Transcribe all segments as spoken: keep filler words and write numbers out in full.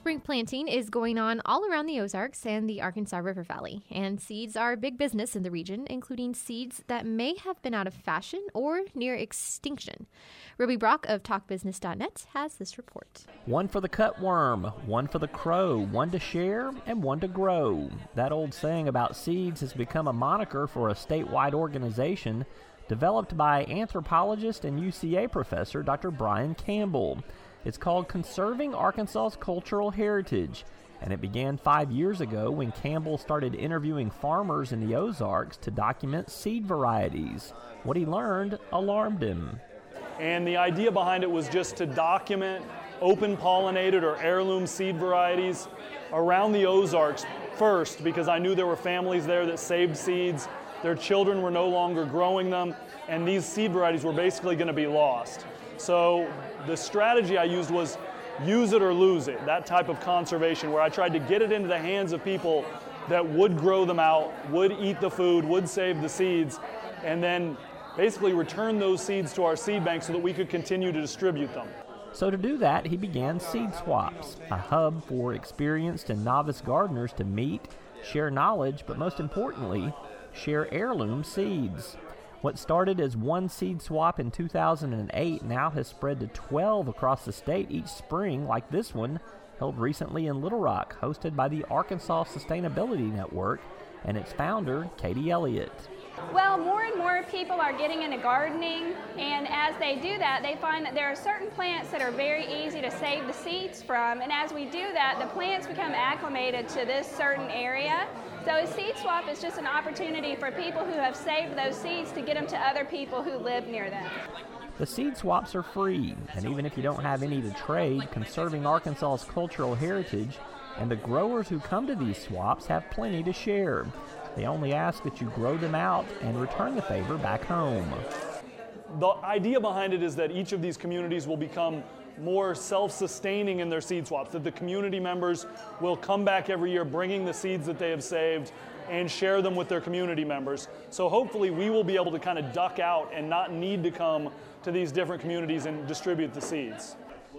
Spring planting is going on all around the Ozarks and the Arkansas River Valley, and seeds are big business in the region, including seeds that may have been out of fashion or near extinction. Ruby Brock of talk business dot net has this report. One for the cutworm, one for the crow, one to share and one to grow. That old saying about seeds has become a moniker for a statewide organization developed by anthropologist and U C A professor Doctor Brian Campbell. It's called Conserving Arkansas's Cultural Heritage, and it began five years ago when Campbell started interviewing farmers in the Ozarks to document seed varieties. What he learned alarmed him. And the idea behind it was just to document open pollinated or heirloom seed varieties around the Ozarks first, because I knew there were families there that saved seeds. Their children were no longer growing them, and these seed varieties were basically going to be lost. So the strategy I used was use it or lose it, that type of conservation, where I tried to get it into the hands of people that would grow them out, would eat the food, would save the seeds, and then basically return those seeds to our seed bank so that we could continue to distribute them. So to do that, he began Seed Swaps, a hub for experienced and novice gardeners to meet, share knowledge, but most importantly, share heirloom seeds. What started as one seed swap in two thousand eight now has spread to twelve across the state each spring, like this one, held recently in Little Rock, hosted by the Arkansas Sustainability Network and its founder, Katie Elliott. Well, more and more people are getting into gardening, and as they do that, they find that there are certain plants that are very easy to save the seeds from, and as we do that, the plants become acclimated to this certain area. So a seed swap is just an opportunity for people who have saved those seeds to get them to other people who live near them. The seed swaps are free, and even if you don't have any to trade, Conserving Arkansas's Cultural Heritage and the growers who come to these swaps have plenty to share. They only ask that you grow them out and return the favor back home. The idea behind it is that each of these communities will become more self-sustaining in their seed swaps, that the community members will come back every year bringing the seeds that they have saved and share them with their community members. So hopefully we will be able to kind of duck out and not need to come to these different communities and distribute the seeds.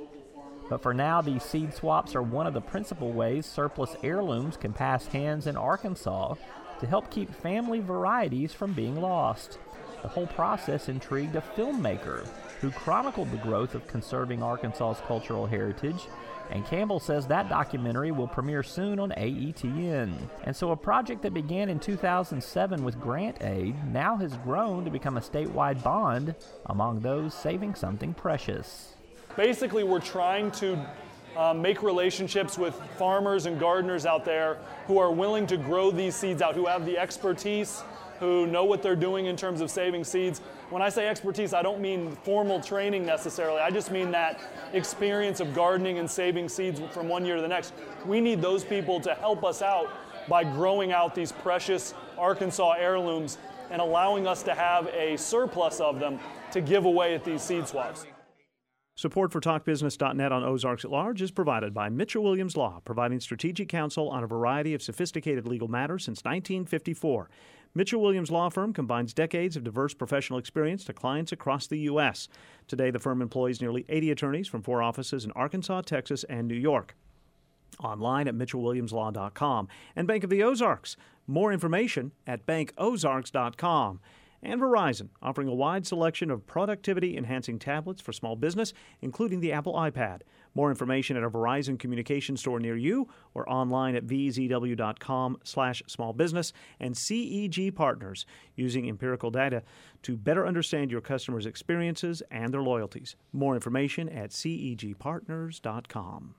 But for now, these seed swaps are one of the principal ways surplus heirlooms can pass hands in Arkansas to help keep family varieties from being lost. The whole process intrigued a filmmaker who chronicled the growth of Conserving Arkansas's Cultural Heritage, and Campbell says that documentary will premiere soon on A E T N. And so a project that began in two thousand seven with grant aid now has grown to become a statewide bond among those saving something precious. Basically, we're trying to uh, make relationships with farmers and gardeners out there who are willing to grow these seeds out, who have the expertise, who know what they're doing in terms of saving seeds. When I say expertise, I don't mean formal training necessarily. I just mean that experience of gardening and saving seeds from one year to the next. We need those people to help us out by growing out these precious Arkansas heirlooms and allowing us to have a surplus of them to give away at these seed swaps. Support for talk business dot net on Ozarks at Large is provided by Mitchell Williams Law, providing strategic counsel on a variety of sophisticated legal matters since nineteen fifty-four. Mitchell Williams Law Firm combines decades of diverse professional experience to clients across the U S. Today, the firm employs nearly eighty attorneys from four offices in Arkansas, Texas, and New York. Online at mitchell williams law dot com. And Bank of the Ozarks. More information at bank ozarks dot com. And Verizon, offering a wide selection of productivity-enhancing tablets for small business, including the Apple iPad. More information at a Verizon communication store near you or online at v z w dot com slash small business. And C E G Partners, using empirical data to better understand your customers' experiences and their loyalties. More information at c e g partners dot com.